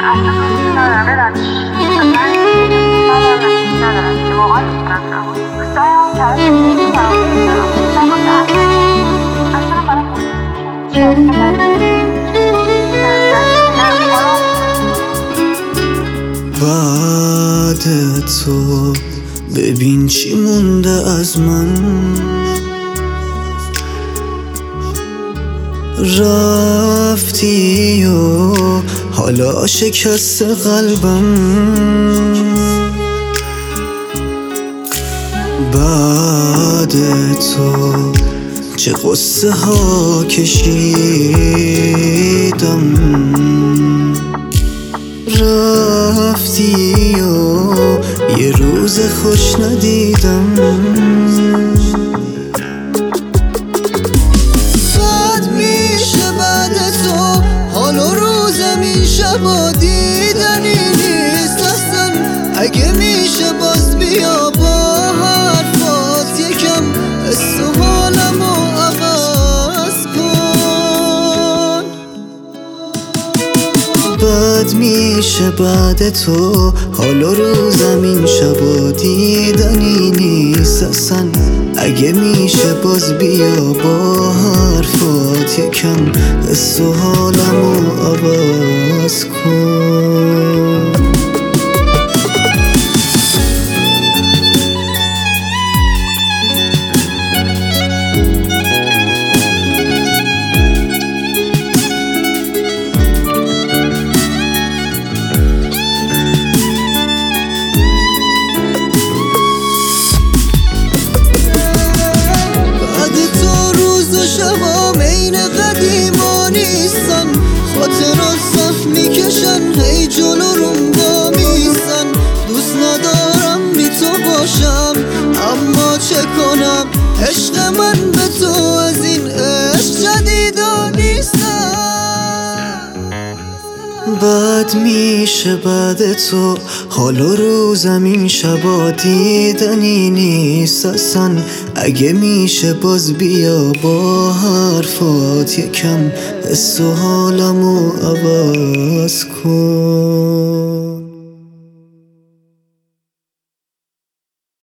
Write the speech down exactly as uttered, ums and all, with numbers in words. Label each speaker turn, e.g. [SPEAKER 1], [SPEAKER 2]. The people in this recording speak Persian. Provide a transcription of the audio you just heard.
[SPEAKER 1] خسته کننده ندارم ببخشید. اصلا هیچ ندارم که واقعا دوست ندارم. دوست دارم تلاش کنم فراموش کنم. اصلا برام مهم نیست.
[SPEAKER 2] بعد تو ببین چی مونده از من، رفتی و حالا شکست قلبم. بعد تو چه قصه ها کشیدم، رفتی و یه روز خوش ندیدم.
[SPEAKER 3] بد میشه بعد تو حال و روز میشه با دیدنی نیست اصلا. اگه میشه باز بیا با حرفات یکم حس و حالمو عوض کن.
[SPEAKER 2] بد میشه بعد تو حال و روزم این شبا دیدنی نیست اصلا. اگه میشه باز بیا با حرفات یکم حس و حالمو عوض کن.
[SPEAKER 3] خاطرات صف میکشن هی جلو روم با میزن. دوست ندارم بی تو باشم اما چه کنم، عشق من به تو از این عشق جدیدا نیستم.
[SPEAKER 2] بد میشه بعد تو حال و روزم این شبا دیدنی نیست اصلا. اگه میشه باز بیا با حرفات یکم حس و حالمو عوض کن.